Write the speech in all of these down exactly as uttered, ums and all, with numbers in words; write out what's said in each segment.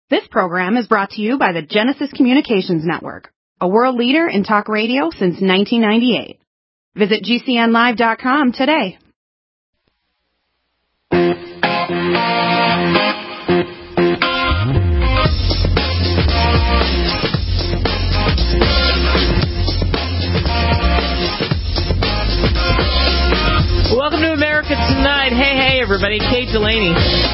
This program is brought to you by the Genesis Communications Network, a world leader in talk radio since nineteen ninety-eight. Visit G C N live dot com today. Welcome to America Tonight. Hey, hey, everybody. Kate Delaney.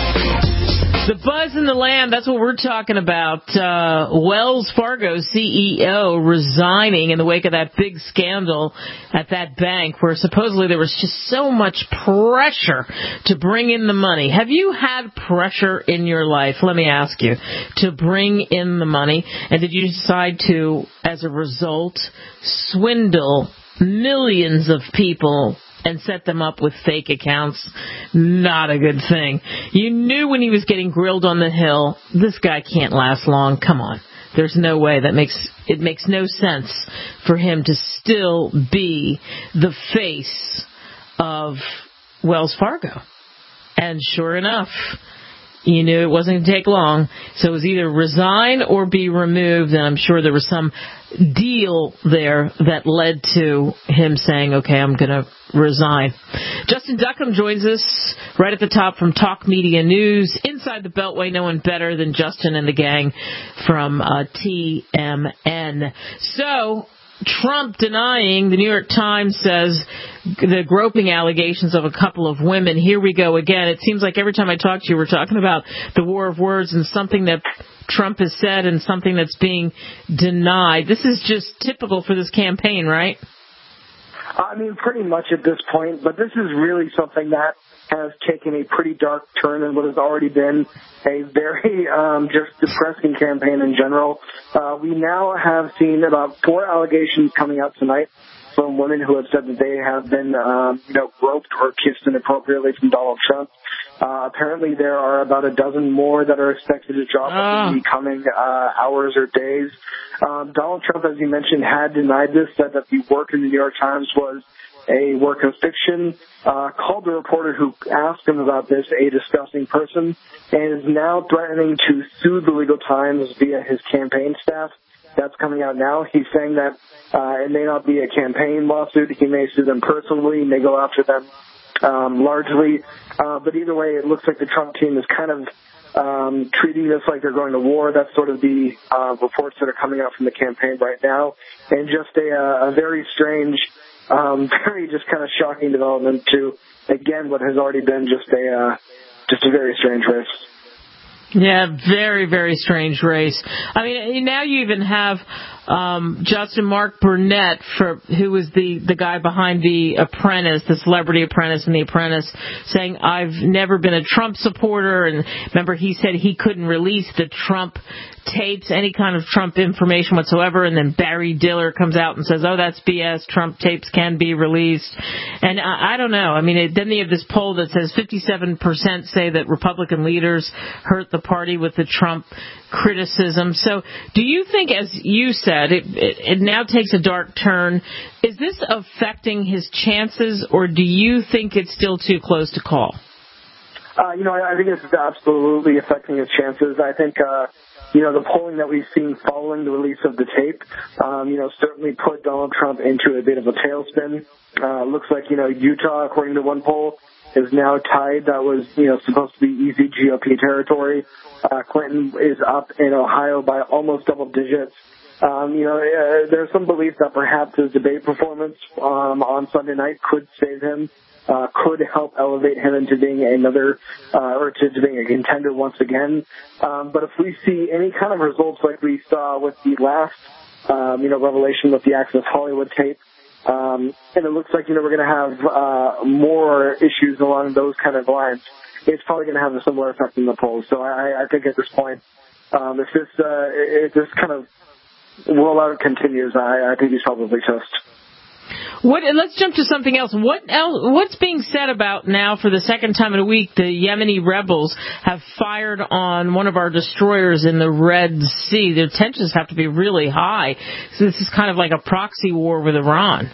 The buzz in the land, that's what we're talking about. Uh, Wells Fargo C E O resigning in the wake of that big scandal at that bank where supposedly there was just so much pressure to bring in the money. Have you had pressure in your life, let me ask you, to bring in the money? And did you decide to, as a result, swindle millions of people and set them up with fake accounts? Not a good thing. You knew when he was getting grilled on the Hill, this guy can't last long. Come on. There's no way. That makes it makes no sense for him to still be the face of Wells Fargo. And sure enough, you knew it wasn't going to take long. So it was either resign or be removed. And I'm sure there was some deal there that led to him saying, okay, I'm going to resign. Justin Duckham joins us right at the top from Talk Media News. Inside the Beltway, no one better than Justin and the gang from uh, T M N. So, Trump denying, the New York Times says, the groping allegations of a couple of women. Here we go again. It seems like every time I talk to you, we're talking about the war of words and something that Trump has said and something that's being denied. This is just typical for this campaign, right? I mean, pretty much at this point, but this is really something that has taken a pretty dark turn in what has already been a very um, just depressing campaign in general. Uh, we now have seen about four allegations coming out tonight from women who have said that they have been, um, you know, groped or kissed inappropriately from Donald Trump. Uh, apparently there are about a dozen more that are expected to drop uh. in the coming uh, hours or days. Um, Donald Trump, as you mentioned, had denied this, said that the work in the New York Times was a work of fiction, uh, called the reporter who asked him about this a disgusting person, and is now threatening to sue the Legal Times via his campaign staff. That's coming out now. He's saying that uh, it may not be a campaign lawsuit. He may sue them personally, may go after them um, largely. Uh, but either way, it looks like the Trump team is kind of um, treating this like they're going to war. That's sort of the uh, reports that are coming out from the campaign right now. And just a, a very strange, um, very just kind of shocking development to, again, what has already been just a uh, just a very strange race. Yeah, very, very strange race. I mean, now you even have um, Justin Mark Burnett, for, who was the, the guy behind The Apprentice, the Celebrity Apprentice and The Apprentice, saying, I've never been a Trump supporter. And remember, he said he couldn't release the Trump tapes, any kind of Trump information whatsoever. And then Barry Diller comes out and says, oh, that's B S. Trump tapes can be released. And I, I don't know. I mean, it, then they have this poll that says fifty-seven percent say that Republican leaders hurt the party with the Trump criticism. So do you think, as you said, it, it, it now takes a dark turn? Is this affecting his chances, or do you think it's still too close to call? Uh, you know, I, I think it's absolutely affecting his chances. I think, uh, you know, the polling that we've seen following the release of the tape, um, you know, certainly put Donald Trump into a bit of a tailspin. Uh, looks like, you know, Utah, according to one poll, is now tied. That was, you know, supposed to be easy G O P territory. Uh, Clinton is up in Ohio by almost double digits. Um, you know, uh, there's some belief that perhaps his debate performance um, on Sunday night could save him, uh, could help elevate him into being another, uh, or to, to being a contender once again. Um, but if we see any kind of results like we saw with the last, um, you know, revelation with the Access Hollywood tape, um, and it looks like, you know, we're going to have uh, more issues along those kind of lines, it's probably going to have a similar effect in the polls. So I, I think at this point, um, if this uh, if this kind of rollout continues, I, I think he's probably toast. What? Let's jump to something else. What else? What's being said about now for the second time in a week? The Yemeni rebels have fired on one of our destroyers in the Red Sea. Their tensions have to be really high. So this is kind of like a proxy war with Iran.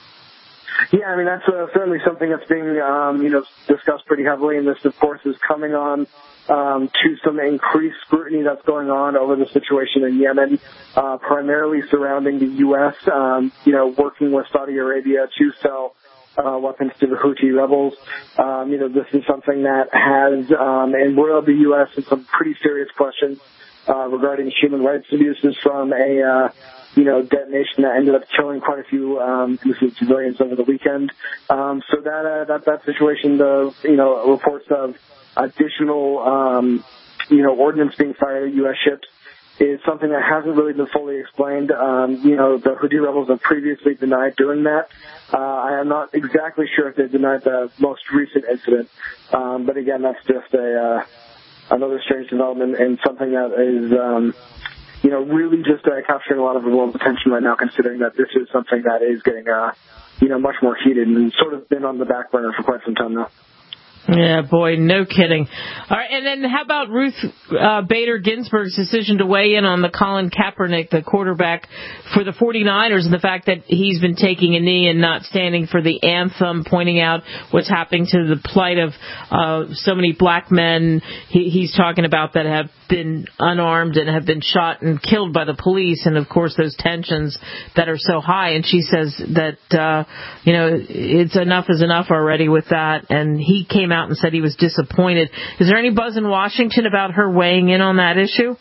Yeah, I mean, that's uh, certainly something that's being, um, you know, discussed pretty heavily, and this, of course, is coming on um, to some increased scrutiny that's going on over the situation in Yemen, uh, primarily surrounding the U S, um, you know, working with Saudi Arabia to sell uh, weapons to the Houthi rebels. Um, you know, this is something that has um, embroiled the U S in some pretty serious questions uh, regarding human rights abuses from a uh, you know, detonation that ended up killing quite a few um, innocent civilians over the weekend. Um, so that, uh, that that situation, the you know reports of additional um, you know ordnance being fired at U S ships is something that hasn't really been fully explained. Um, you know, the Houthi rebels have previously denied doing that. Uh, I am not exactly sure if they denied the most recent incident, um, but again, that's just a uh, another strange development and something that is. Um, You know, really just uh, capturing a lot of the world's attention right now, considering that this is something that is getting, uh, you know, much more heated and sort of been on the back burner for quite some time now. Yeah, boy, no kidding. All right, and then how about Ruth uh, Bader Ginsburg's decision to weigh in on the Colin Kaepernick, the quarterback for the 49ers, and the fact that he's been taking a knee and not standing for the anthem, pointing out what's happening to the plight of uh, so many black men he, he's talking about that have been unarmed and have been shot and killed by the police, and of course those tensions that are so high. And she says that, uh, you know, it's enough is enough already with that, and he came out and said he was disappointed. Is there any buzz in Washington about her weighing in on that issue?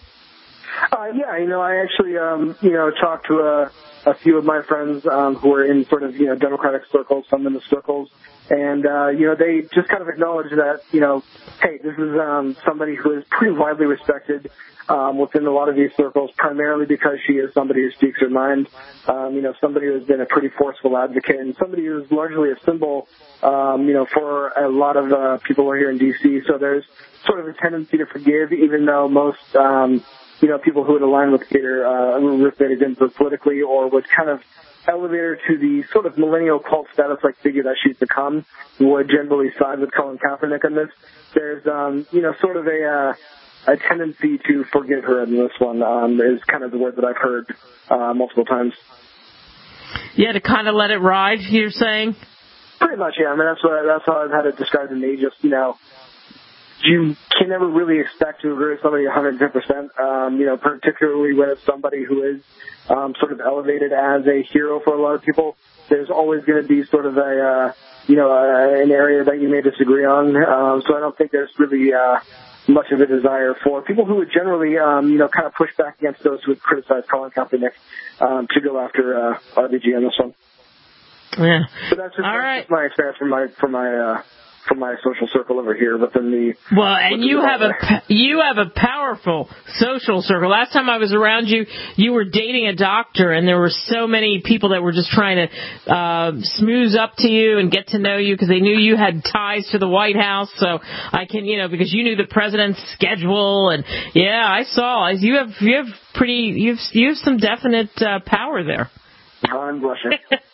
Uh, yeah, you know, I actually, um, you know, talked to a, a few of my friends um, who are in sort of, you know, Democratic circles, some in the circles, and, uh, you know, they just kind of acknowledge that, you know, hey, this is um, somebody who is pretty widely respected um, within a lot of these circles, primarily because she is somebody who speaks her mind, um, you know, somebody who has been a pretty forceful advocate, and somebody who is largely a symbol, um, you know, for a lot of uh, people who are here in D C. So there's sort of a tendency to forgive, even though most, um, you know, people who would align with Bader, uh, Ruth Bader Ginsburg politically, or would kind of elevate her to the sort of millennial cult status-like figure that she's become, would generally side with Colin Kaepernick on this. There's, um, you know, sort of a uh, a tendency to forgive her in this one, um, is kind of the word that I've heard uh, multiple times. Yeah, to kind of let it ride, you're saying? Pretty much, yeah. I mean, that's what that's how I've had it described to me. Just, you know, you can never really expect to agree with somebody one hundred ten percent, um, you know, particularly when it's somebody who is um, sort of elevated as a hero for a lot of people. There's always going to be sort of a, uh, you know, uh, an area that you may disagree on. Um, so I don't think there's really uh, much of a desire for people who would generally, um, you know, kind of push back against those who would criticize Colin Kaepernick um, to go after uh, R B G on this one. Yeah. So that's just, All that's right. just my experience from my from my uh, from my social circle over here within the. Well, and you have a you have a powerful social circle. Last time I was around you, you were dating a doctor, and there were so many people that were just trying to uh, smooth up to you and get to know you because they knew you had ties to the White House. So I can, you know, because you knew the president's schedule, and yeah, I saw you have you have pretty you have you have some definite uh, power there. I'm blushing.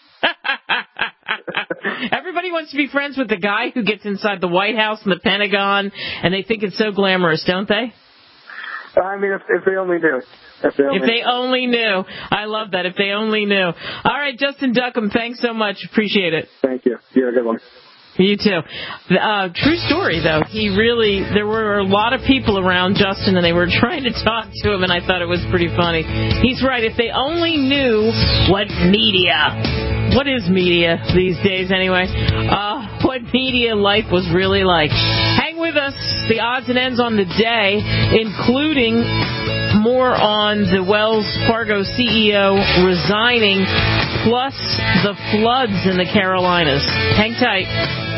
Everybody wants to be friends with the guy who gets inside the White House and the Pentagon, and they think it's so glamorous, don't they? I mean, if, if they only knew. If they only, if they only knew. I love that. If they only knew. All right, Justin Duckham, thanks so much. Appreciate it. Thank you. You have a good one. You too. Uh, true story, though. He really, there were a lot of people around Justin, and they were trying to talk to him, and I thought it was pretty funny. He's right. If they only knew what media, what is media these days anyway, uh, what media life was really like. Hang with us. The odds and ends on the day, including more on the Wells Fargo C E O resigning, plus the floods in the Carolinas. Hang tight.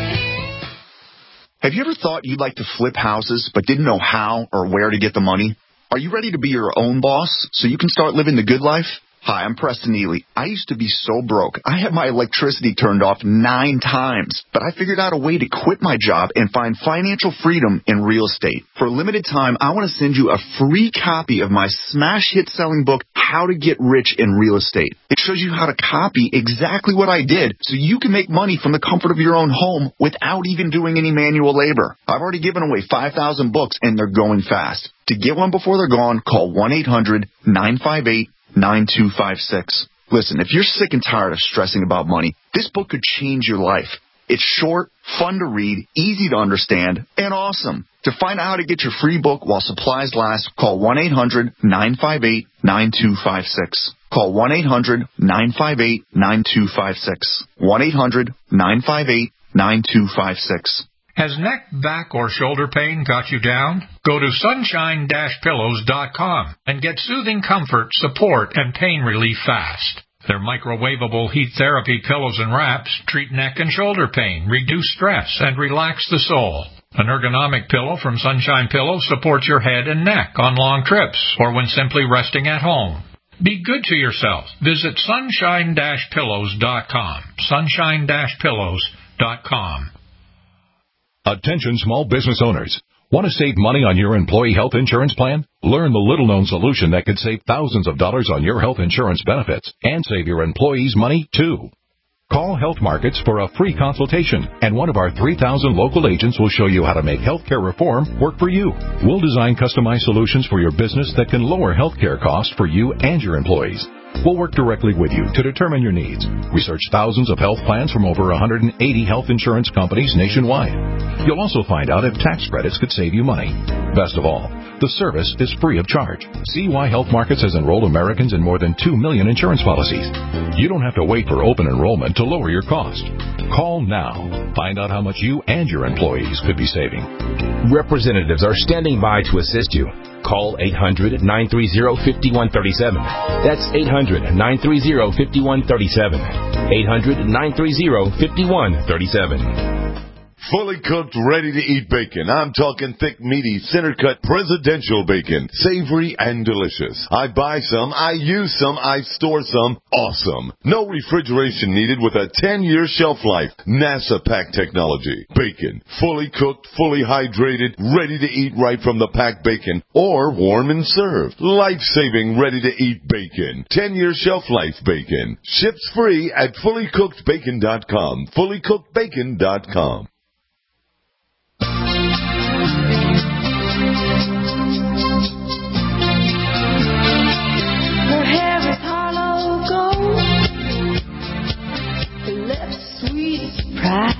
Have you ever thought you'd like to flip houses but didn't know how or where to get the money? Are you ready to be your own boss so you can start living the good life? Hi, I'm Preston Neely. I used to be so broke. I had my electricity turned off nine times, but I figured out a way to quit my job and find financial freedom in real estate. For a limited time, I want to send you a free copy of my smash hit selling book, How to Get Rich in Real Estate. It shows you how to copy exactly what I did so you can make money from the comfort of your own home without even doing any manual labor. I've already given away five thousand books and they're going fast. To get one before they're gone, call one eight hundred nine five eight nine two five six. Listen, if you're sick and tired of stressing about money, this book could change your life. It's short, fun to read, easy to understand, and awesome. To find out how to get your free book while supplies last, call one eight hundred nine five eight nine two five six. Call one eight hundred nine five eight nine two five six. one eight hundred nine five eight nine two five six. Has neck, back, or shoulder pain got you down? Go to sunshine dash pillows dot com and get soothing comfort, support, and pain relief fast. Their microwavable heat therapy pillows and wraps treat neck and shoulder pain, reduce stress, and relax the soul. An ergonomic pillow from Sunshine Pillows supports your head and neck on long trips or when simply resting at home. Be good to yourself. Visit sunshine dash pillows dot com. sunshine dash pillows dot com. Attention small business owners. Want to save money on your employee health insurance plan? Learn the little-known solution that could save thousands of dollars on your health insurance benefits and save your employees money, too. Call Health Markets for a free consultation, and one of our three thousand local agents will show you how to make healthcare reform work for you. We'll design customized solutions for your business that can lower healthcare costs for you and your employees. We'll work directly with you to determine your needs. Research thousands of health plans from over one hundred eighty health insurance companies nationwide. You'll also find out if tax credits could save you money. Best of all, the service is free of charge. See why Health Markets has enrolled Americans in more than two million insurance policies. You don't have to wait for open enrollment to lower your cost. Call now. Find out how much you and your employees could be saving. Representatives are standing by to assist you. Call eight hundred nine three zero five one three seven. That's eight hundred nine three zero five one three seven. eight hundred nine three zero five one three seven. Fully cooked, ready-to-eat bacon. I'm talking thick, meaty, center-cut, presidential bacon. Savory and delicious. I buy some, I use some, I store some. Awesome. No refrigeration needed with a ten-year shelf life. NASA pack technology. Bacon. Fully cooked, fully hydrated, ready to eat right from the packed bacon. Or warm and served. Life-saving, ready-to-eat bacon. ten-year shelf life bacon. Ships free at fully cooked bacon dot com. fully cooked bacon dot com. Her hair is hollow gold, her lips sweet as pride.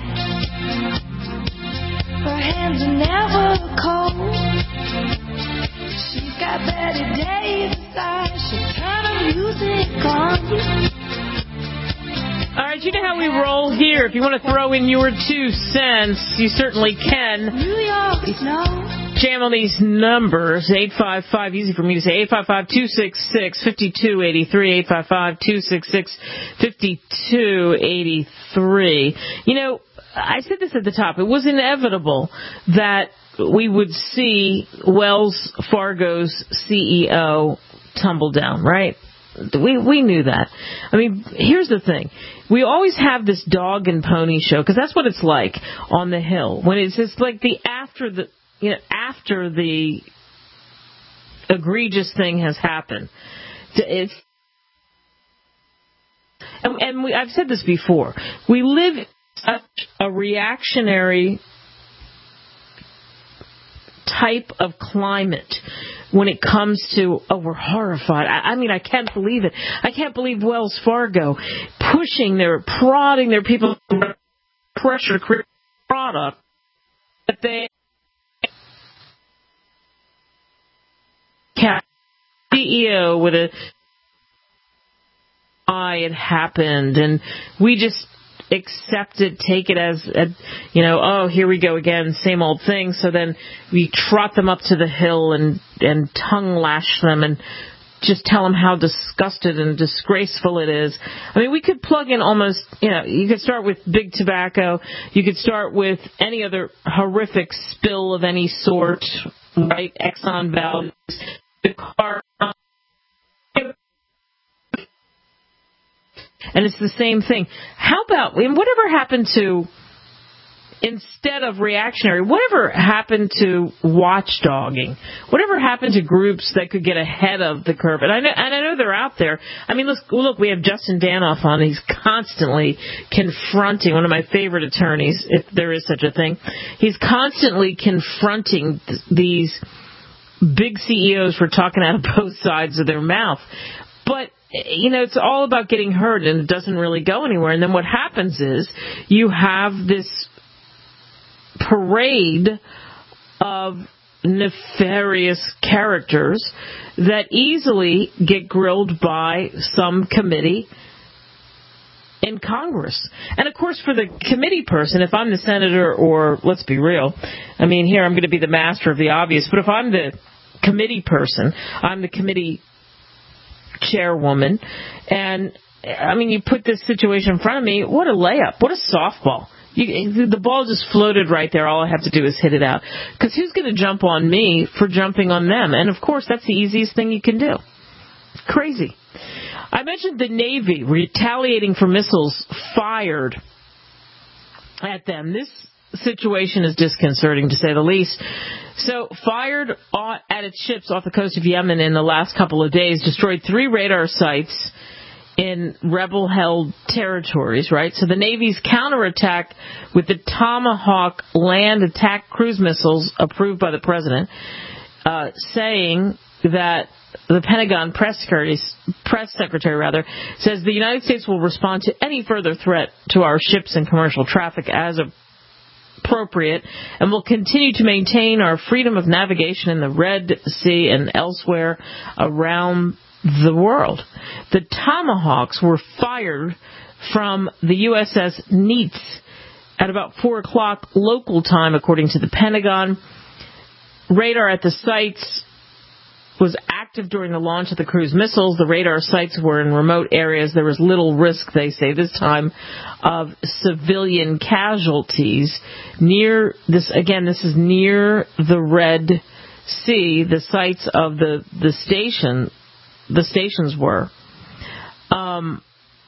Her hands are never cold. She's got Betty Davis eyes. She'll turn her music on you. All right, you know how we roll here. If you want to throw in your two cents, you certainly can. New York snow. Jam on these numbers, eight five five, easy for me to say, eight five five, two six six, five two eight three, eight five five, two six six, five two eight three. You know, I said this at the top. It was inevitable that we would see Wells Fargo's C E O tumble down, right? We we knew that. I mean, here's the thing. We always have this dog and pony show, because that's what it's like on the Hill. When it's just like the after the, you know, after the egregious thing has happened. It's, and, and we, I've said this before. We live in such a reactionary type of climate when it comes to, oh, we're horrified. I, I mean, I can't believe it. I can't believe Wells Fargo pushing their, prodding their people pressure to create a product that they can't. C E O with a I it happened, and we just accept it, take it as, a, you know, oh, here we go again, same old thing. So then we trot them up to the Hill and, and tongue lash them and just tell them how disgusted and disgraceful it is. I mean, we could plug in almost, you know, you could start with big tobacco. You could start with any other horrific spill of any sort, right? Exxon Valdez, the car. And it's the same thing. How about, I mean, whatever happened to, instead of reactionary, whatever happened to watchdogging? Whatever happened to groups that could get ahead of the curve? And I know, and I know they're out there. I mean, look, look, we have Justin Danoff on. He's constantly confronting, one of my favorite attorneys, if there is such a thing. He's constantly confronting th- these big C E Os for talking out of both sides of their mouth. But you know, it's all about getting heard, and it doesn't really go anywhere. And then what happens is you have this parade of nefarious characters that easily get grilled by some committee in Congress. And, of course, for the committee person, if I'm the senator or, let's be real, I mean, here I'm going to be the master of the obvious, but if I'm the committee person, I'm the committee chairwoman, and, I mean, you put this situation in front of me, what a layup, what a softball. You, the ball just floated right there. All I have to do is hit it out. Because who's going to jump on me for jumping on them? And, of course, that's the easiest thing you can do. Crazy. I mentioned the Navy retaliating for missiles fired at them. This situation is disconcerting, to say the least. So, fired at its ships off the coast of Yemen in the last couple of days, destroyed three radar sites in rebel-held territories, right? So the Navy's counterattack with the Tomahawk land attack cruise missiles approved by the president, uh, saying that the Pentagon press secretary, press secretary rather, says the United States will respond to any further threat to our ships and commercial traffic as appropriate, and will continue to maintain our freedom of navigation in the Red Sea and elsewhere around the world. The Tomahawks were fired from the U S S Neitz at about four o'clock local time, according to the Pentagon. Radar at the sites was active during the launch of the cruise missiles. The radar sites were in remote areas. There was little risk, they say this time, of civilian casualties. Near this, again, this is near the Red Sea, the sites of the, the station, the stations were. Um,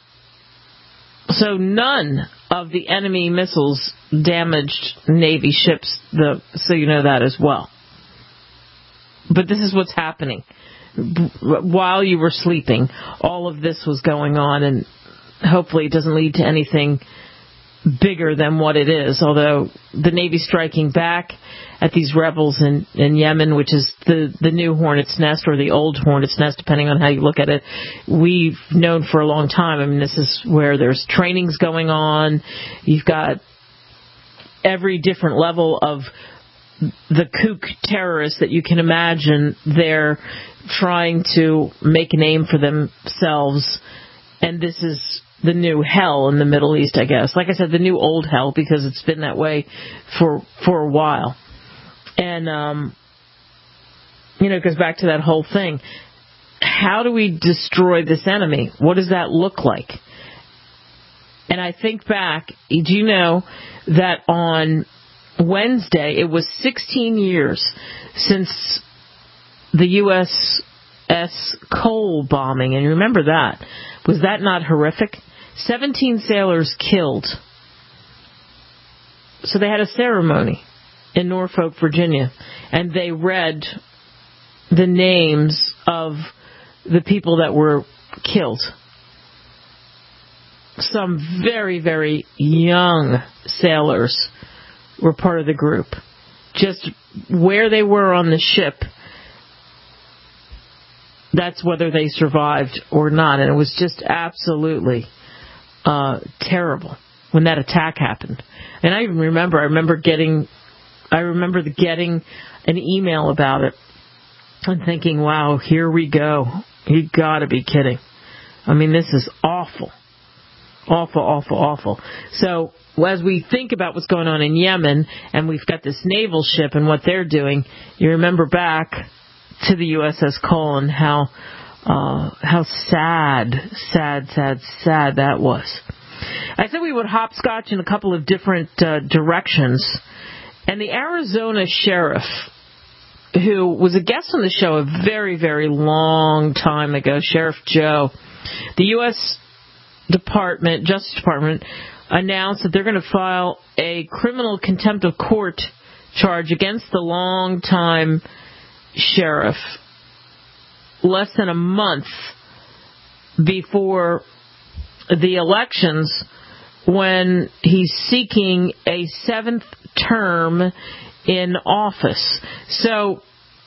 so none of the enemy missiles damaged Navy ships, the, so you know that as well. But this is what's happening. While you were sleeping, all of this was going on, and hopefully it doesn't lead to anything bigger than what it is, although the Navy striking back at these rebels in, in Yemen, which is the, the new Hornet's Nest or the old Hornet's Nest, depending on how you look at it, we've known for a long time. I mean, this is where there's trainings going on. You've got every different level of the kook terrorists that you can imagine. They're trying to make a name for themselves, and this is the new hell in the Middle East, I guess. Like I said, the new old hell, because it's been that way for for a while. And, um, you know, it goes back to that whole thing. How do we destroy this enemy? What does that look like? And I think back, do you know that on Wednesday, it was sixteen years since the U S S Cole bombing, and you remember that. Was that not horrific? seventeen sailors killed. So they had a ceremony in Norfolk, Virginia, and they read the names of the people that were killed. Some very, very young sailors were part of the group. Just where they were on the ship, that's whether they survived or not. And it was just absolutely uh, terrible when that attack happened. And I even remember, I remember getting, I remember getting an email about it and thinking, wow, here we go. You gotta be kidding. I mean, this is awful. Awful, awful, awful. So, as we think about what's going on in Yemen, and we've got this naval ship and what they're doing, you remember back to the U S S Cole and how uh, how sad, sad, sad, sad that was. I said we would hopscotch in a couple of different uh, directions, and the Arizona sheriff, who was a guest on the show a very, very long time ago, Sheriff Joe, the U S Department, Justice Department, announced that they're going to file a criminal contempt of court charge against the longtime sheriff less than a month before the elections, when he's seeking a seventh term in office. So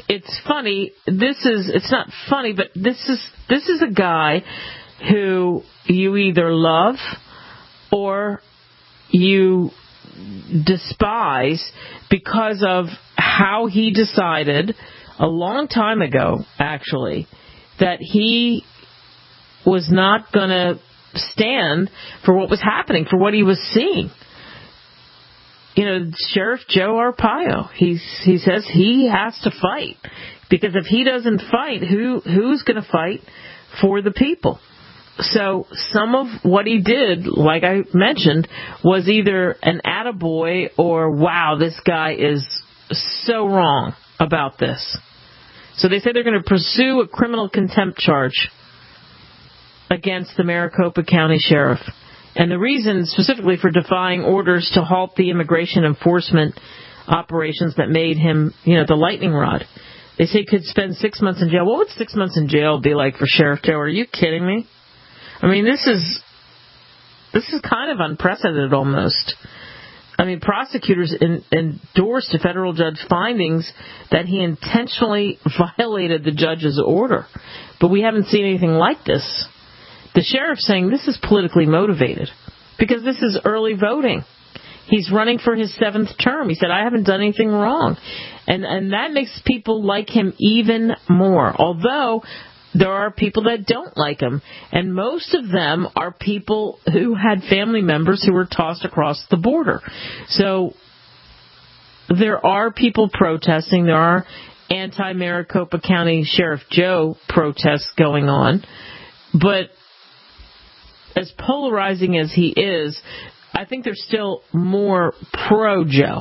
it's funny. This is, it's not funny, but this is, this is a guy who you either love or you despise because of how he decided a long time ago, actually, that he was not going to stand for what was happening, for what he was seeing. You know, Sheriff Joe Arpaio, he's, he says he has to fight, because if he doesn't fight, who who's going to fight for the people? So some of what he did, like I mentioned, was either an attaboy or, wow, this guy is so wrong about this. So they say they're going to pursue a criminal contempt charge against the Maricopa County Sheriff. And the reason specifically for defying orders to halt the immigration enforcement operations that made him, you know, the lightning rod. They say he could spend six months in jail. What would six months in jail be like for Sheriff Joe? Are you kidding me? I mean, this is this is kind of unprecedented almost. I mean, prosecutors in, endorsed a federal judge findings that he intentionally violated the judge's order. But we haven't seen anything like this. The sheriff's saying this is politically motivated because this is early voting. He's running for his seventh term. He said, I haven't done anything wrong. And, and that makes people like him even more, although there are people that don't like him. And most of them are people who had family members who were tossed across the border. So there are people protesting. There are anti-Maricopa County Sheriff Joe protests going on. But as polarizing as he is, I think there's still more pro-Joe.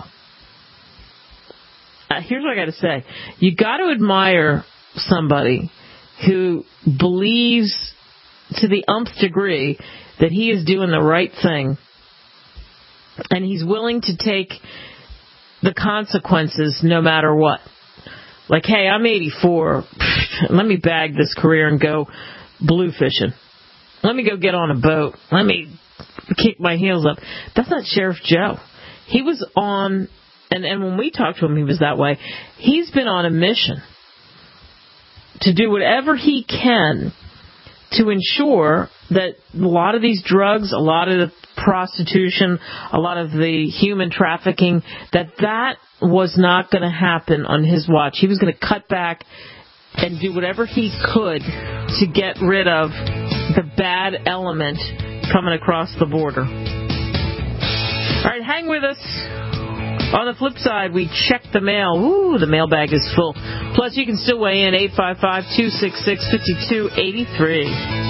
Uh, here's what I got to say. You got to admire somebody who believes to the umpth degree that he is doing the right thing, and he's willing to take the consequences no matter what. Like, hey, I'm eighty-four. Let me bag this career and go blue fishing. Let me go get on a boat. Let me kick my heels up. That's not Sheriff Joe. He was on, and, and when we talked to him, he was that way. He's been on a mission to do whatever he can to ensure that a lot of these drugs, a lot of the prostitution, a lot of the human trafficking, that that was not going to happen on his watch. He was going to cut back and do whatever he could to get rid of the bad element coming across the border. All right, hang with us. On the flip side, we check the mail. Ooh, the mailbag is full. Plus, you can still weigh in eight five five, two six six, five two eight three.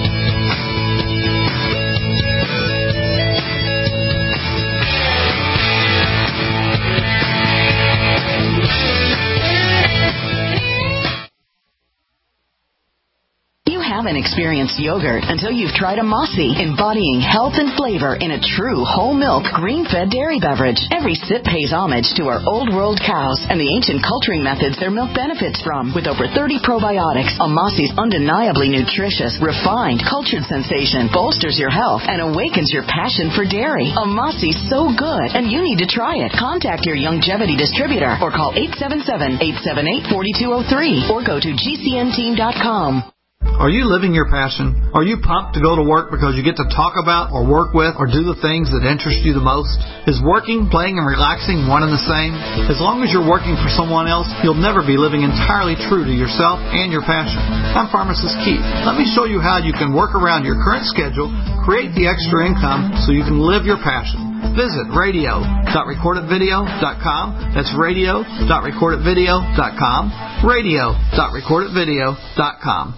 Haven't experienced yogurt until you've tried a Mossy, embodying health and flavor in a true whole milk, green-fed dairy beverage. Every sip pays homage to our old world cows and the ancient culturing methods their milk benefits from. With over thirty probiotics, a Mossy's undeniably nutritious, refined, cultured sensation bolsters your health and awakens your passion for dairy. A Mossy's so good, and you need to try it. Contact your Youngevity distributor or call eight seven seven, eight seven eight, four two zero three or go to G C N team dot com. Are you living your passion? Are you pumped to go to work because you get to talk about or work with or do the things that interest you the most? Is working, playing, and relaxing one and the same? As long as you're working for someone else, you'll never be living entirely true to yourself and your passion. I'm Pharmacist Keith. Let me show you how you can work around your current schedule, create the extra income so you can live your passion. Visit radio dot record it video dot com. That's radio dot record it video dot com. radio dot record it video dot com.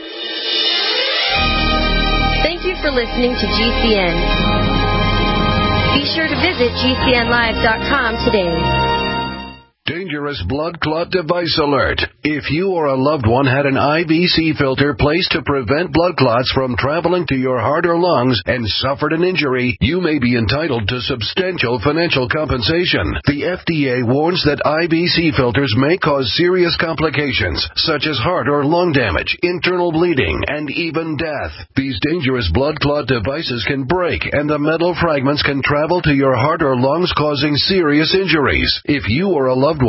Thank you for listening to G C N. Be sure to visit G C N live dot com today. Dangerous blood clot device alert. If you or a loved one had an I V C filter placed to prevent blood clots from traveling to your heart or lungs and suffered an injury, you may be entitled to substantial financial compensation. The F D A warns that I V C filters may cause serious complications, such as heart or lung damage, internal bleeding, and even death. These dangerous blood clot devices can break, and the metal fragments can travel to your heart or lungs, causing serious injuries. If you or a loved one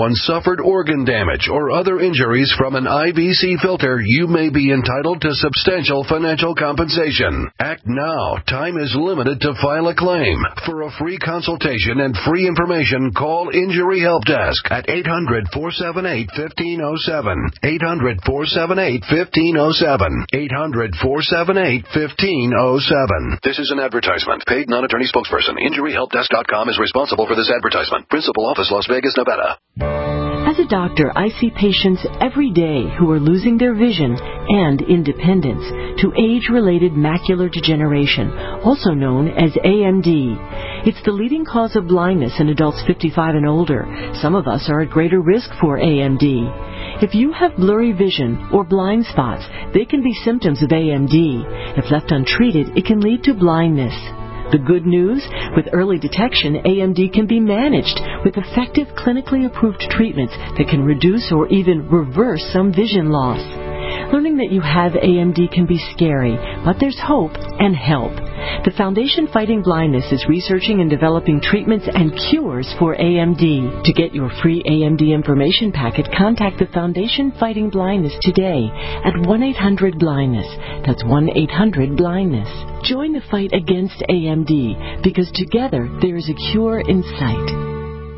anyone suffered organ damage or other injuries from an I V C filter, you may be entitled to substantial financial compensation. Act now. Time is limited to file a claim. For a free consultation and free information, call Injury Help Desk at eight hundred, four seven eight, one five zero seven. eight hundred, four seven eight, one five zero seven. eight hundred, four seven eight, one five zero seven. This is an advertisement. Paid non-attorney spokesperson. Injury Help Desk dot com is responsible for this advertisement. Principal office, Las Vegas, Nevada. As a doctor, I see patients every day who are losing their vision and independence to age-related macular degeneration, also known as A M D. It's the leading cause of blindness in adults fifty-five and older. Some of us are at greater risk for A M D. If you have blurry vision or blind spots, they can be symptoms of A M D. If left untreated, it can lead to blindness. The good news, with early detection, A M D can be managed with effective clinically approved treatments that can reduce or even reverse some vision loss. Learning that you have A M D can be scary, but there's hope and help. The Foundation Fighting Blindness is researching and developing treatments and cures for A M D. To get your free A M D information packet, contact the Foundation Fighting Blindness today at one eight hundred blindness. That's one eight hundred blindness. Join the fight against A M D, because together there is a cure in sight.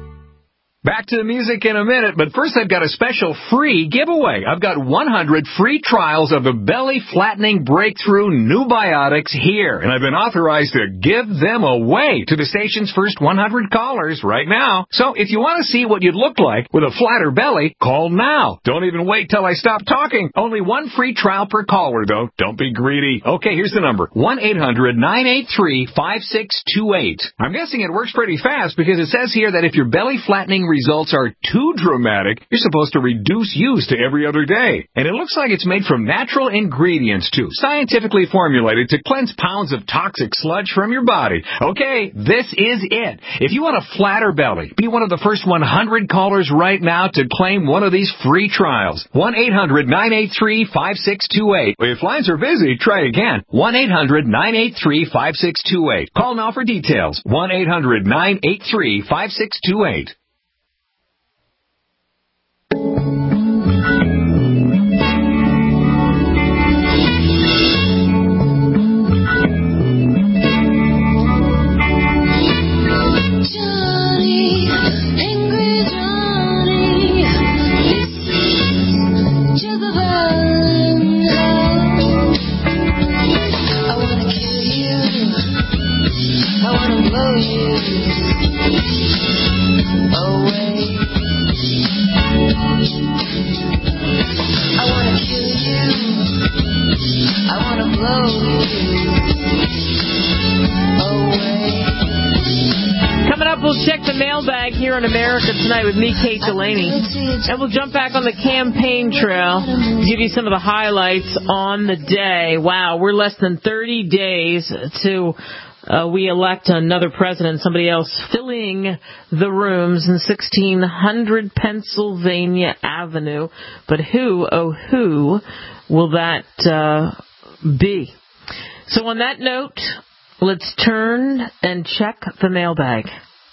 Back to the music in a minute, but first I've got a special free giveaway. I've got one hundred free trials of the Belly Flattening Breakthrough Nubiotics here, and I've been authorized to give them away to the station's first one hundred callers right now. So if you want to see what you'd look like with a flatter belly, call now. Don't even wait till I stop talking. Only one free trial per caller, though. Don't be greedy. Okay, here's the number. one eight hundred, nine eight three, five six two eight. I'm guessing it works pretty fast because it says here that if your belly flattening results are too dramatic, you're supposed to reduce use to every other day. And it looks like it's made from natural ingredients, too, scientifically formulated to cleanse pounds of toxic sludge from your body. Okay, this is it. If you want a flatter belly, be one of the first one hundred callers right now to claim one of these free trials. one eight hundred, nine eight three, five six two eight. If lines are busy, try again. one eight hundred, nine eight three, five six two eight. Call now for details. one eight hundred, nine eight three, five six two eight. Coming up, we'll check the mailbag here on America Tonight with me, Kate Delaney. And we'll jump back on the campaign trail, give you some of the highlights on the day. Wow, we're less than thirty days to uh, we elect another president, somebody else filling the rooms in sixteen hundred Pennsylvania Avenue. But who, oh who, will that uh, be? So on that note, let's turn and check the mailbag.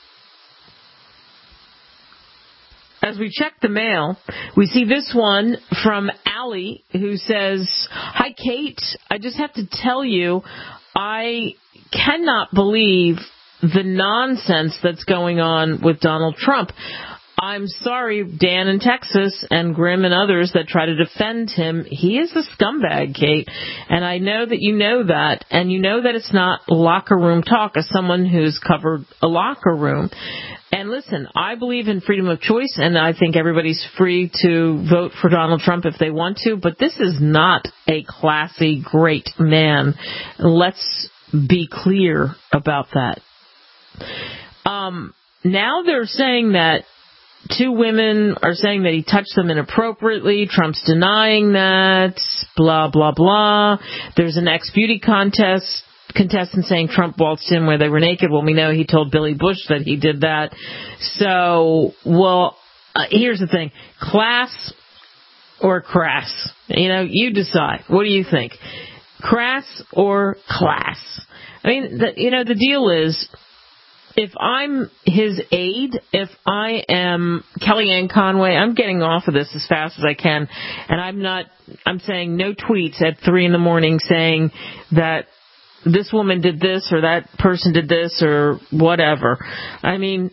As we check the mail, we see this one from Allie, who says, "Hi, Kate. I just have to tell you, I cannot believe the nonsense that's going on with Donald Trump. I'm sorry, Dan in Texas and Grimm and others that try to defend him. He is a scumbag, Kate, and I know that you know that, and you know that it's not locker room talk as someone who's covered a locker room. And listen, I believe in freedom of choice, and I think everybody's free to vote for Donald Trump if they want to, but this is not a classy, great man. Let's be clear about that. Um, now they're saying that two women are saying that he touched them inappropriately. Trump's denying that, blah, blah, blah. There's an ex-beauty contest contestant saying Trump waltzed in where they were naked. Well, we know he told Billy Bush that he did that. So, well, uh, here's the thing. Class or crass? You know, you decide. What do you think? Crass or class? I mean, the, you know, the deal is, if I'm his aide, if I am Kellyanne Conway, I'm getting off of this as fast as I can, and I'm not, I'm saying no tweets at three in the morning saying that this woman did this or that person did this or whatever. I mean,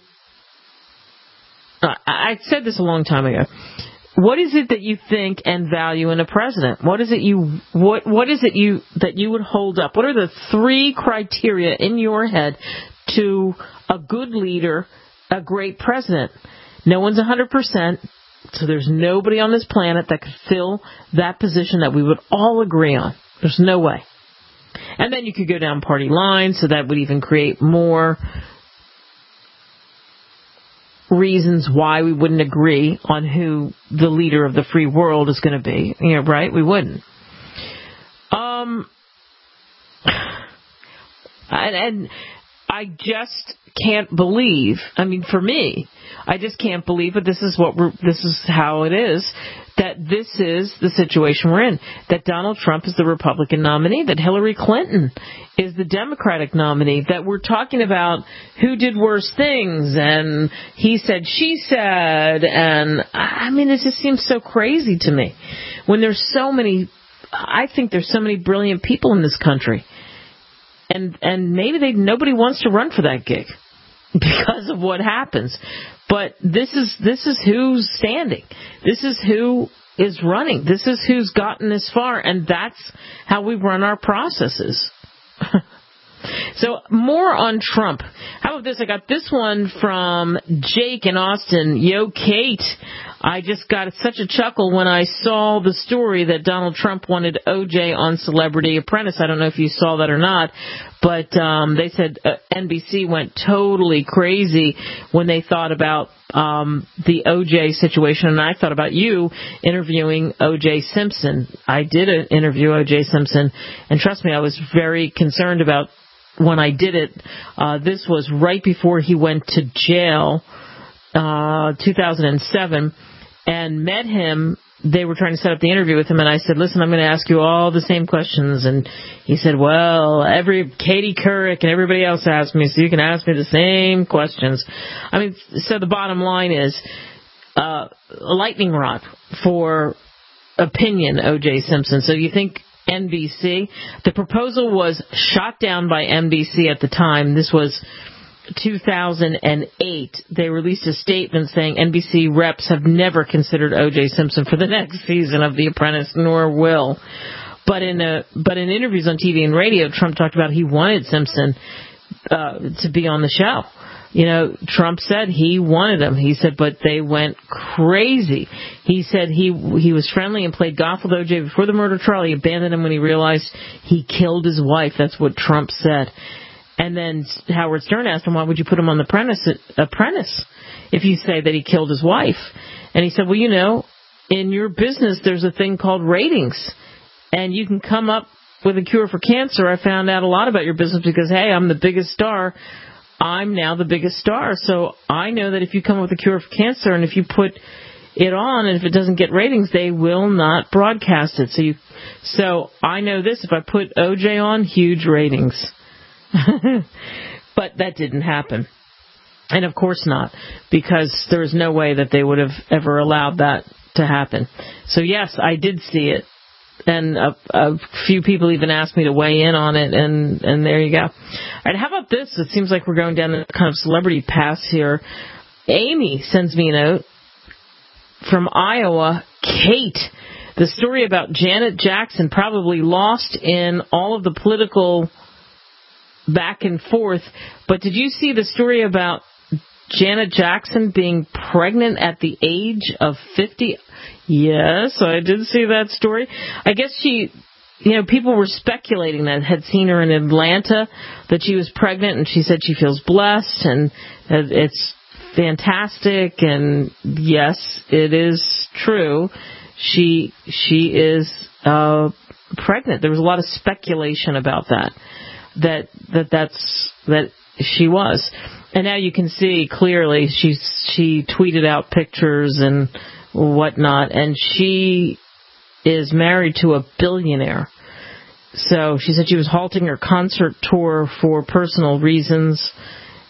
I said this a long time ago. What is it that you think and value in a president? What is it you what what is it you that you would hold up? What are the three criteria in your head to a good leader, a great president? No one's one hundred percent, so there's nobody on this planet that could fill that position that we would all agree on. There's no way. And then you could go down party lines, so that would even create more reasons why we wouldn't agree on who the leader of the free world is going to be. You know, right? We wouldn't. Um, and, and I just can't believe. I mean, for me, I just can't believe. But this is what we're. This is how it is. That this is the situation we're in. That Donald Trump is the Republican nominee. That Hillary Clinton is the Democratic nominee. That we're talking about who did worse things, and he said, she said, and I mean, it just seems so crazy to me. When there's so many, I think there's so many brilliant people in this country, and and maybe they nobody wants to run for that gig because of what happens. But this is this is who's standing. This is who is running. This is who's gotten this far, and that's how we run our processes. So more on Trump. How about this? I got this one from Jake in Austin. Yo, Kate. I just got such a chuckle when I saw the story that Donald Trump wanted O J on Celebrity Apprentice. I don't know if you saw that or not, but um, they said uh, N B C went totally crazy when they thought about um, the O J situation, and I thought about you interviewing O J Simpson. I did an interview O J Simpson, and trust me, I was very concerned about when I did it. Uh, this was right before he went to jail, uh, two thousand seven, and met him. They were trying to set up the interview with him, and I said, listen, I'm going to ask you all the same questions. And he said, well, every Katie Couric and everybody else asked me, so you can ask me the same questions. I mean, so the bottom line is uh, a lightning rod for opinion, O J Simpson. So you think N B C? The proposal was shot down by N B C at the time. This was two thousand eight. They released a statement saying N B C reps have never considered O J Simpson for the next season of The Apprentice, nor will. But in a, but in interviews on T V and radio, Trump talked about he wanted Simpson uh, to be on the show. You know, Trump said he wanted him. He said, but they went crazy. He said he he was friendly and played golf with O J before the murder trial. He abandoned him when he realized he killed his wife. That's what Trump said. And then Howard Stern asked him, why would you put him on the apprentice, apprentice if you say that he killed his wife? And he said, well, you know, in your business, there's a thing called ratings. And you can come up with a cure for cancer. I found out a lot about your business because, hey, I'm the biggest star. I'm now the biggest star. So I know that if you come up with a cure for cancer and if you put it on and if it doesn't get ratings, they will not broadcast it. So you, so I know this. If I put O J on, huge ratings. But that didn't happen. And of course not, because there was no way that they would have ever allowed that to happen. So yes, I did see it. And a, a few people even asked me to weigh in on it, and, and there you go. All right, how about this? It seems like we're going down a kind of celebrity path here. Amy sends me a note from Iowa. Kate, the story about Janet Jackson probably lost in all of the political back and forth. But did you see the story about Janet Jackson being pregnant at the age of fifty? Yes, I did see that story. I guess she, you know, people were speculating that had seen her in Atlanta, that she was pregnant, and she said she feels blessed, and it's fantastic, and yes, it is true. She, she is uh, pregnant. There was a lot of speculation about that, that, that that's, that she was. And now you can see clearly she's, she tweeted out pictures and whatnot, and she is married to a billionaire. So she said she was halting her concert tour for personal reasons,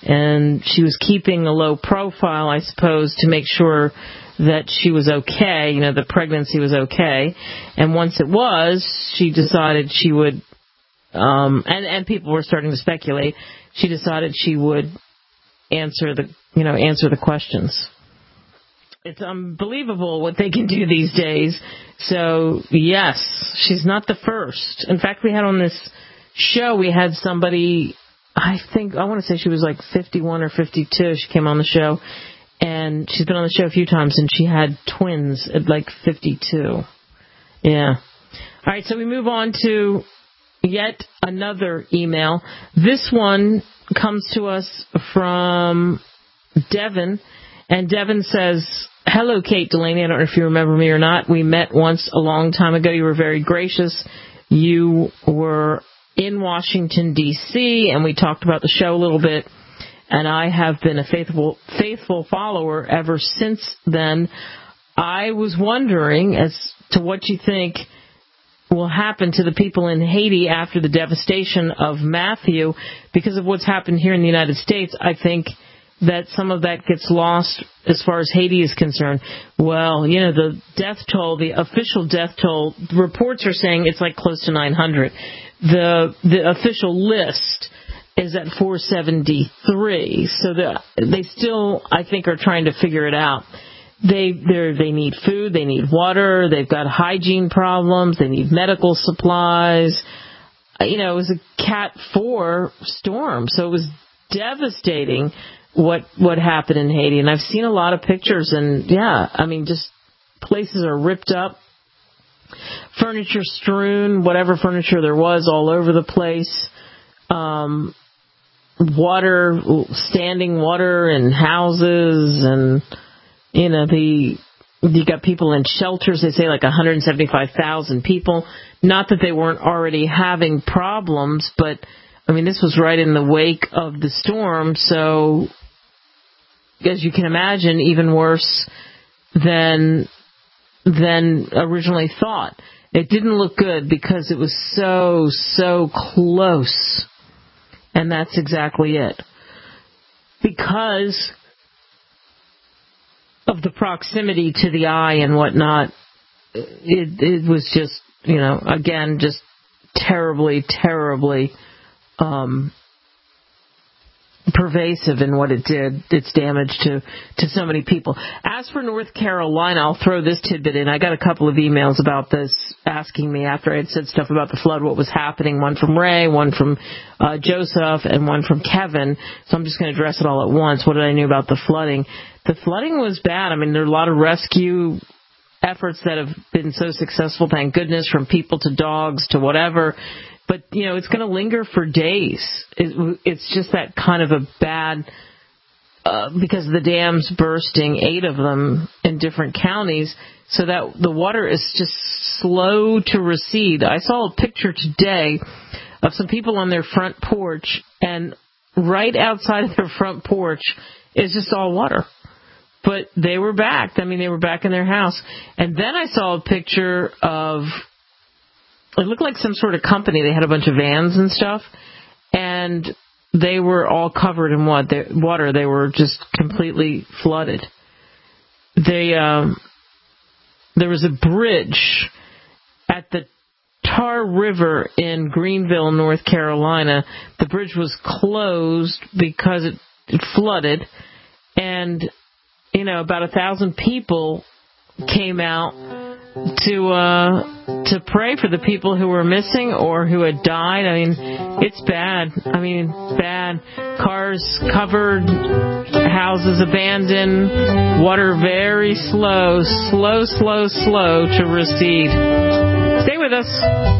and she was keeping a low profile, I suppose, to make sure that she was okay, you know, the pregnancy was okay. And once it was, she decided she would, um, and, and people were starting to speculate, she decided she would answer the, you know, answer the questions. It's unbelievable what they can do these days. So, yes, she's not the first. In fact, we had on this show, we had somebody, I think, I want to say she was like fifty-one or fifty-two. She came on the show, and she's been on the show a few times, and she had twins at like fifty-two. Yeah. All right, so we move on to yet another email. This one comes to us from Devin, and Devin says, hello, Kate Delaney. I don't know if you remember me or not. We met once a long time ago. You were very gracious. You were in Washington, D C, and we talked about the show a little bit, and I have been a faithful faithful follower ever since then. I was wondering as to what you think will happen to the people in Haiti after the devastation of Matthew. Because of what's happened here in the United States, I think that some of that gets lost as far as Haiti is concerned. Well, you know, the death toll, the official death toll, reports are saying it's like close to nine hundred. The the official list is at four seventy-three. So the, they still, I think, are trying to figure it out. They they they need food, they need water, they've got hygiene problems, they need medical supplies. You know, it was a Cat four storm, so it was devastating what what happened in Haiti. And I've seen a lot of pictures, and yeah, I mean, just places are ripped up, furniture strewn, whatever furniture there was all over the place, um, water, standing water in houses, and you know, the you got people in shelters. They say like one hundred seventy-five thousand people. Not that they weren't already having problems, but I mean, this was right in the wake of the storm, so as you can imagine, even worse than than originally thought. It didn't look good because it was so, so close. And that's exactly it. Because of the proximity to the eye and whatnot, it, it was just, you know, again, just terribly, terribly um, pervasive in what it did, its damage to, to so many people. As for North Carolina, I'll throw this tidbit in. I got a couple of emails about this asking me after I had said stuff about the flood, what was happening. One from Ray, one from uh, Joseph, and one from Kevin. So I'm just going to address it all at once. What did I know about the flooding? The flooding was bad. I mean, there are a lot of rescue efforts that have been so successful, thank goodness, from people to dogs to whatever. But, you know, it's going to linger for days. It, it's just that kind of a bad, uh, because the dams bursting, eight of them in different counties, so that the water is just slow to recede. I saw a picture today of some people on their front porch, and right outside of their front porch is just all water. But they were back. I mean, they were back in their house. And then I saw a picture of, it looked like some sort of company. They had a bunch of vans and stuff, and they were all covered in what? They, water. They were just completely flooded. They, um, there was a bridge at the Tar River in Greenville, North Carolina. The bridge was closed because it, it flooded, and you know, about a thousand people came out to uh, to pray for the people who were missing or who had died. I mean, it's bad. I mean, bad. Cars covered, houses abandoned, water very slow, slow, slow, slow to recede. Stay with us.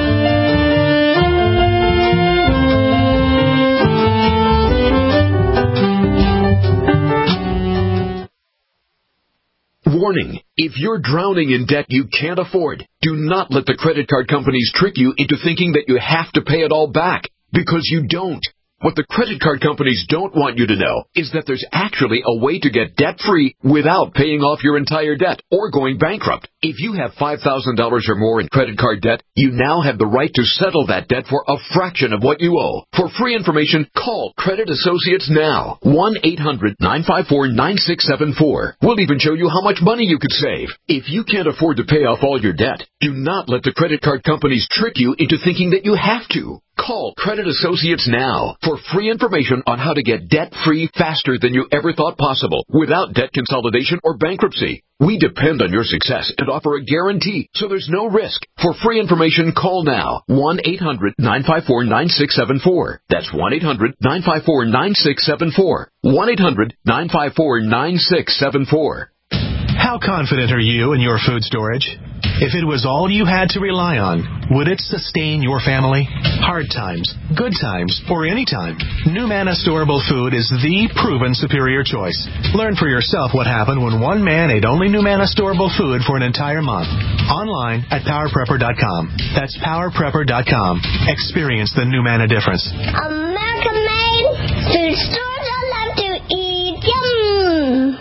Warning, if you're drowning in debt you can't afford, do not let the credit card companies trick you into thinking that you have to pay it all back, because you don't. What the credit card companies don't want you to know is that there's actually a way to get debt-free without paying off your entire debt or going bankrupt. If you have five thousand dollars or more in credit card debt, you now have the right to settle that debt for a fraction of what you owe. For free information, call Credit Associates now. one eight hundred nine five four nine six seven four. We'll even show you how much money you could save. If you can't afford to pay off all your debt, do not let the credit card companies trick you into thinking that you have to. Call Credit Associates now for free information on how to get debt-free faster than you ever thought possible without debt consolidation or bankruptcy. We depend on your success and offer a guarantee, so there's no risk. For free information, call now. one eight hundred nine five four nine six seven four. That's one eight hundred nine five four nine six seven four. one eight hundred nine five four nine six seven four. How confident are you in your food storage? If it was all you had to rely on, would it sustain your family? Hard times, good times, or any time, NuManna Storable Food is the proven superior choice. Learn for yourself what happened when one man ate only NuManna Storable Food for an entire month. Online at power prepper dot com. That's power prepper dot com. Experience the NuManna difference. American made food stores I love to eat. Yum!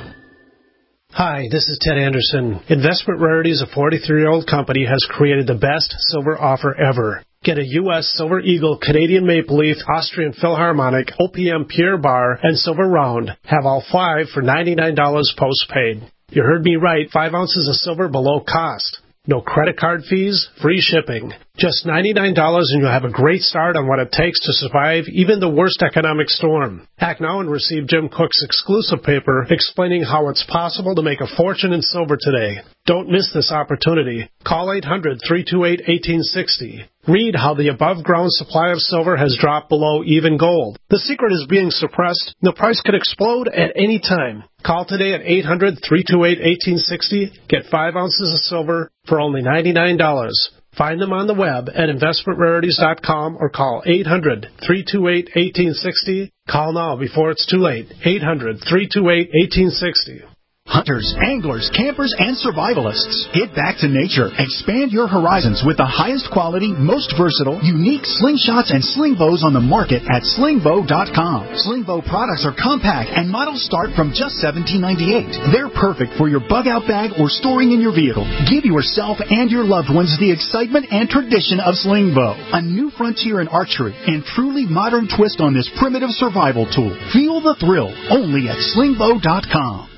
Hi, this is Ted Anderson. Investment Rarities, a forty-three-year-old company, has created the best silver offer ever. Get a U S Silver Eagle, Canadian Maple Leaf, Austrian Philharmonic, O P M Pierre Bar, and Silver Round. Have all five for ninety-nine dollars postpaid. You heard me right, five ounces of silver below cost. No credit card fees, free shipping. Just ninety-nine dollars and you'll have a great start on what it takes to survive even the worst economic storm. Act now and receive Jim Cook's exclusive paper explaining how it's possible to make a fortune in silver today. Don't miss this opportunity. Call eight hundred three two eight one eight six zero. Read how the above-ground supply of silver has dropped below even gold. The secret is being suppressed. The price could explode at any time. Call today at eight hundred three two eight one eight six zero. Get five ounces of silver for only ninety-nine dollars. Find them on the web at investment rarities dot com or call eight hundred three two eight one eight six zero. Call now before it's too late. eight hundred three two eight one eight six zero. Hunters, anglers, campers, and survivalists. Get back to nature. Expand your horizons with the highest quality, most versatile, unique slingshots and sling bows on the market at sling bow dot com. Sling bow products are compact and models start from just seventeen ninety-eight. They're perfect for your bug-out bag or storing in your vehicle. Give yourself and your loved ones the excitement and tradition of sling bow. A new frontier in archery and truly modern twist on this primitive survival tool. Feel the thrill only at sling bow dot com.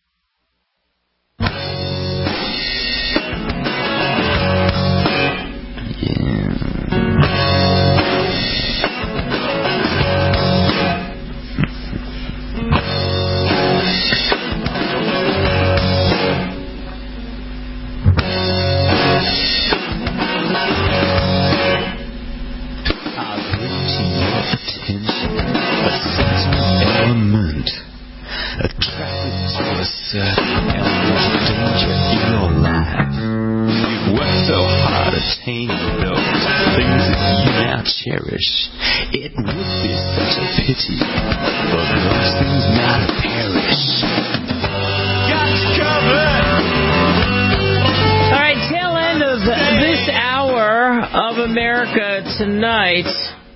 It would be such a pity, but those things matter perish. Got covered. All right, tail end of this hour of America Tonight.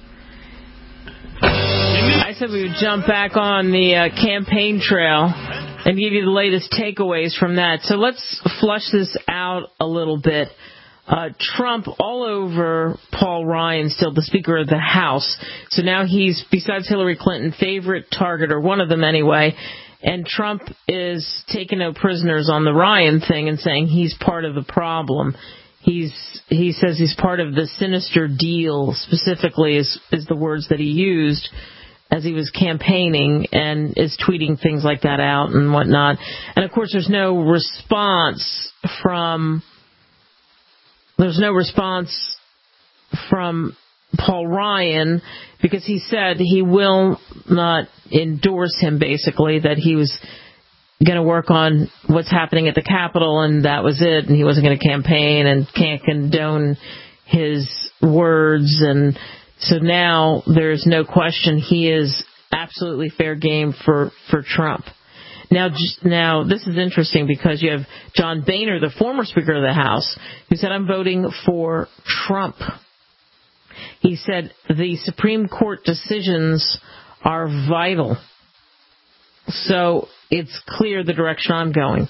I said we would jump back on the uh, campaign trail and give you the latest takeaways from that. So let's flush this out a little bit. Uh, Trump all over Paul Ryan, still the Speaker of the House. So now he's, besides Hillary Clinton, favorite target, or one of them anyway. And Trump is taking no prisoners on the Ryan thing and saying he's part of the problem. He's he says he's part of the sinister deal, specifically is, is the words that he used as he was campaigning, and is tweeting things like that out and whatnot. And, of course, there's no response from... There's no response from Paul Ryan because he said he will not endorse him, basically, that he was going to work on what's happening at the Capitol and that was it, and he wasn't going to campaign and can't condone his words. And so now there's no question he is absolutely fair game for, for Trump. Now, now, this is interesting because you have John Boehner, the former Speaker of the House, who said, I'm voting for Trump. He said the Supreme Court decisions are vital. So it's clear the direction I'm going.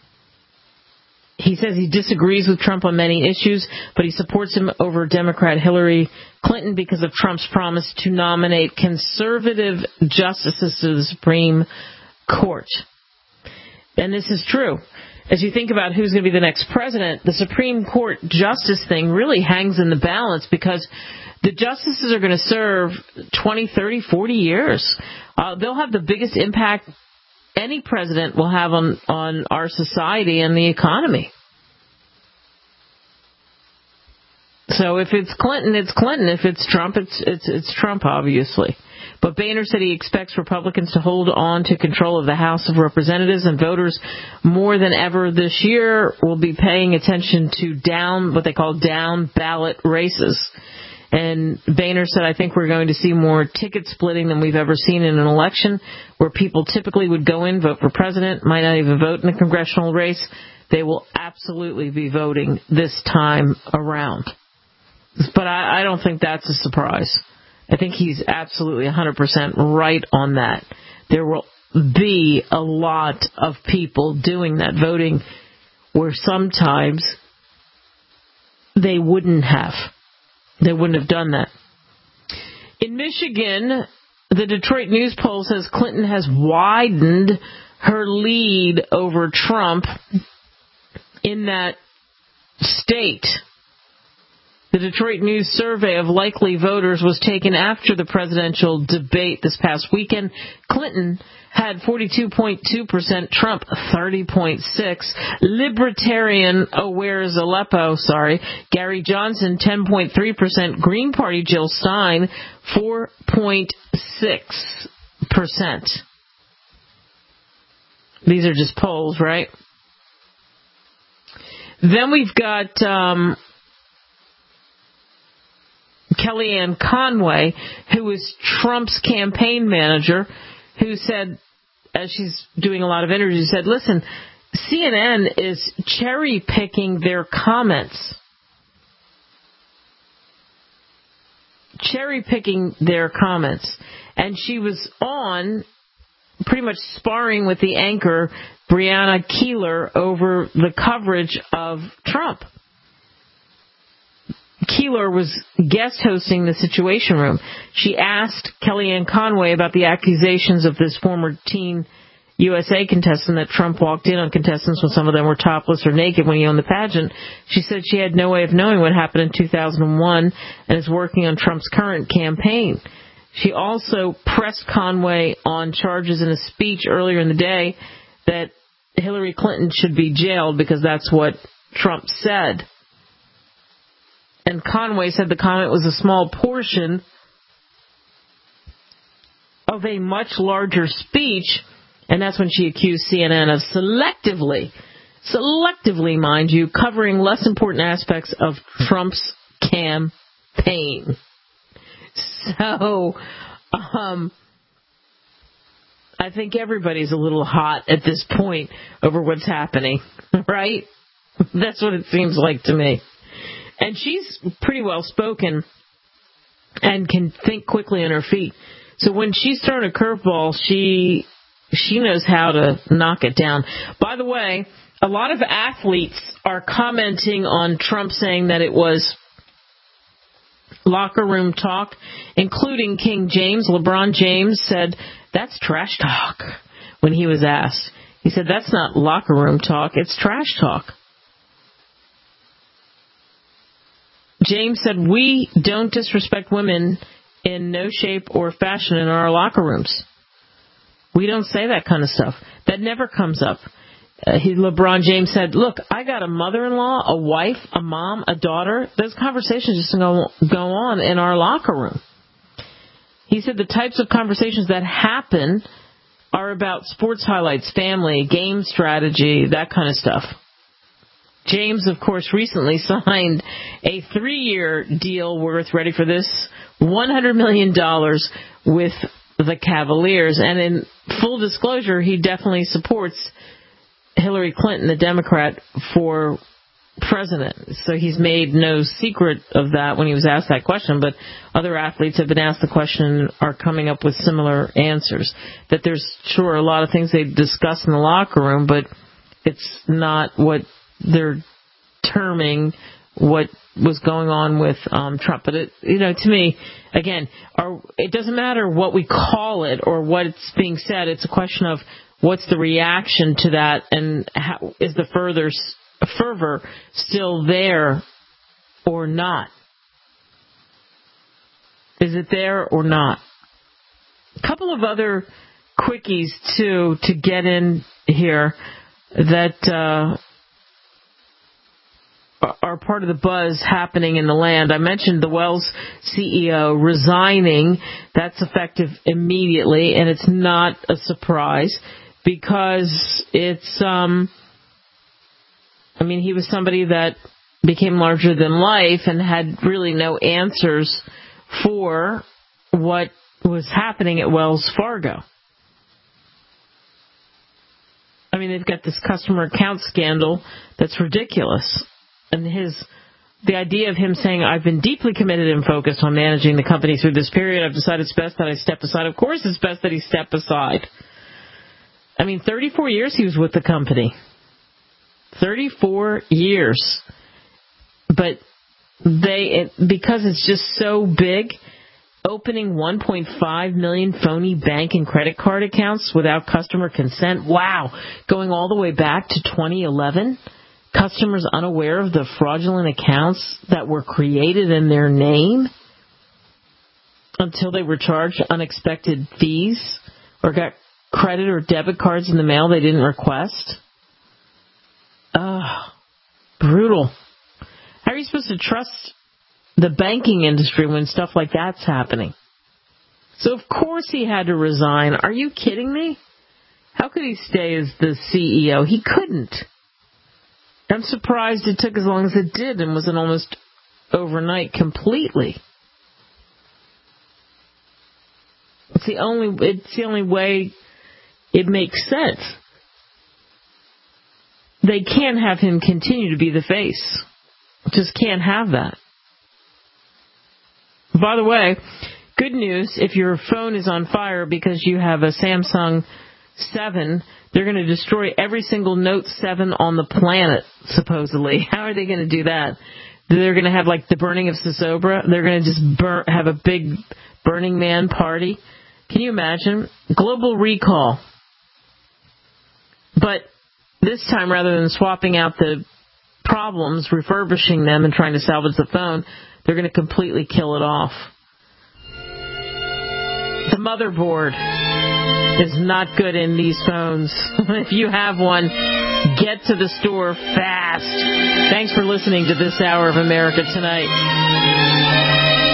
He says he disagrees with Trump on many issues, but he supports him over Democrat Hillary Clinton because of Trump's promise to nominate conservative justices to the Supreme Court. And this is true. As you think about who's going to be the next president, the Supreme Court justice thing really hangs in the balance because the justices are going to serve twenty, thirty, forty years. Uh, they'll have the biggest impact any president will have on, on our society and the economy. So if it's Clinton, it's Clinton. If it's Trump, it's it's it's Trump, obviously. But Boehner said he expects Republicans to hold on to control of the House of Representatives, and voters more than ever this year will be paying attention to down, what they call down ballot races. And Boehner said, I think we're going to see more ticket splitting than we've ever seen in an election, where people typically would go in, vote for president, might not even vote in a congressional race. They will absolutely be voting this time around. But I, I don't think that's a surprise. I think he's absolutely one hundred percent right on that. There will be a lot of people doing that voting where sometimes they wouldn't have. They wouldn't have done that. In Michigan, the Detroit News poll says Clinton has widened her lead over Trump in that state. The Detroit News survey of likely voters was taken after the presidential debate this past weekend. Clinton had forty-two point two percent, Trump thirty point six percent. Libertarian, oh, where's Aleppo, sorry, Gary Johnson ten point three percent. Green Party Jill Stein four point six percent. These are just polls, right? Then we've got um, Kellyanne Conway, who is Trump's campaign manager, who said, as she's doing a lot of interviews, said, listen, C N N is cherry-picking their comments. Cherry-picking their comments. And she was on, pretty much sparring with the anchor, Brianna Keilar, over the coverage of Trump. Keilar was guest hosting the Situation Room. She asked Kellyanne Conway about the accusations of this former Teen U S A contestant that Trump walked in on contestants when some of them were topless or naked when he owned the pageant. She said she had no way of knowing what happened in two thousand one and is working on Trump's current campaign. She also pressed Conway on charges in a speech earlier in the day that Hillary Clinton should be jailed because that's what Trump said. And Conway said the comment was a small portion of a much larger speech, and that's when she accused C N N of selectively, selectively, mind you, covering less important aspects of Trump's campaign. So, um, I think everybody's a little hot at this point over what's happening, right? That's what it seems like to me. And she's pretty well spoken and can think quickly on her feet. So when she's thrown a curveball, she she knows how to knock it down. By the way, a lot of athletes are commenting on Trump saying that it was locker room talk, including King James. LeBron James said, that's trash talk when he was asked. He said, that's not locker room talk, it's trash talk. James said, we don't disrespect women in no shape or fashion in our locker rooms. We don't say that kind of stuff. That never comes up. Uh, he, LeBron James said, look, I got a mother-in-law, a wife, a mom, a daughter. Those conversations just go, go on in our locker room. He said the types of conversations that happen are about sports highlights, family, game strategy, that kind of stuff. James, of course, recently signed a three-year deal worth, ready for this, one hundred million dollars with the Cavaliers. And in full disclosure, he definitely supports Hillary Clinton, the Democrat, for president. So he's made no secret of that when he was asked that question, but other athletes have been asked the question and are coming up with similar answers. That there's sure a lot of things they discuss in the locker room, but it's not what they're terming what was going on with um, Trump. But, it, you know, to me, again, our, it doesn't matter what we call it or what's being said. It's a question of what's the reaction to that, and how, is the further fervor still there or not? Is it there or not? A couple of other quickies, too, to get in here that uh, are part of the buzz happening in the land. I mentioned the Wells C E O resigning. That's effective immediately, and it's not a surprise because it's, um, I mean, he was somebody that became larger than life and had really no answers for what was happening at Wells Fargo. I mean, they've got this customer account scandal that's ridiculous. And his, the idea of him saying, I've been deeply committed and focused on managing the company through this period. I've decided it's best that I step aside. Of course it's best that he step aside. I mean, thirty-four years he was with the company. thirty-four years. But they, it, because it's just so big, opening one point five million phony bank and credit card accounts without customer consent. Wow. Going all the way back to twenty eleven. Customers unaware of the fraudulent accounts that were created in their name until they were charged unexpected fees or got credit or debit cards in the mail they didn't request. Ugh. Brutal. How are you supposed to trust the banking industry when stuff like that's happening? So of course he had to resign. Are you kidding me? How could he stay as the C E O? He couldn't. I'm surprised it took as long as it did and wasn't almost overnight completely. It's the only it's the only way it makes sense. They can't have him continue to be the face. Just can't have that. By the way, good news, if your phone is on fire because you have a Samsung seven, they're going to destroy every single Note seven on the planet, supposedly. How are they going to do that? They're going to have, like, the burning of Sosobra. They're going to just burn, have a big Burning Man party. Can you imagine? Global recall. But this time, rather than swapping out the problems, refurbishing them, and trying to salvage the phone, they're going to completely kill it off. The motherboard is not good in these phones. If you have one, get to the store fast. Thanks for listening to this hour of America Tonight.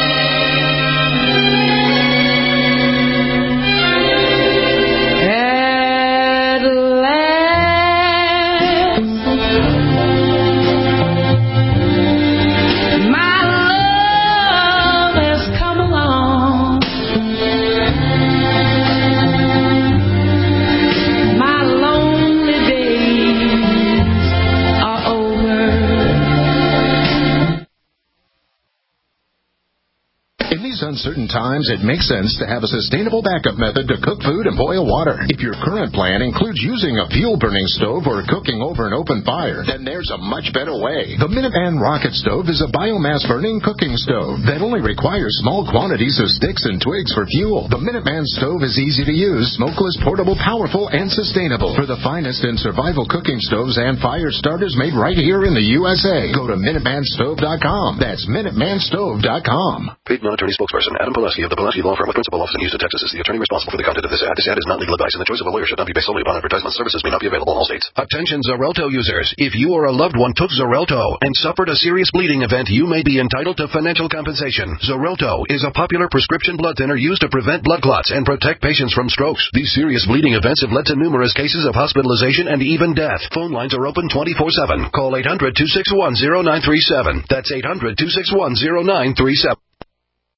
Uncertain times, it makes sense to have a sustainable backup method to cook food and boil water. If your current plan includes using a fuel-burning stove or cooking over an open fire, then there's a much better way. The Minuteman Rocket Stove is a biomass-burning cooking stove that only requires small quantities of sticks and twigs for fuel. The Minuteman Stove is easy to use, smokeless, portable, powerful, and sustainable. For the finest in survival cooking stoves and fire starters made right here in the U S A, go to Minuteman Stove dot com. That's Minuteman Stove dot com. Paid non-attorney spokesperson Adam Pulaski of the Pulaski Law Firm with principal office in Houston, Texas is the attorney responsible for the content of this ad. This ad is not legal advice, and the choice of a lawyer should not be based solely upon advertisement. Services may not be available in all states. Attention Xarelto users. If you or a loved one took Xarelto and suffered a serious bleeding event, you may be entitled to financial compensation. Xarelto is a popular prescription blood thinner used to prevent blood clots and protect patients from strokes. These serious bleeding events have led to numerous cases of hospitalization and even death. Phone lines are open twenty-four seven. Call eight hundred, two six one, zero nine three seven. That's eight hundred, two six one, zero nine three seven.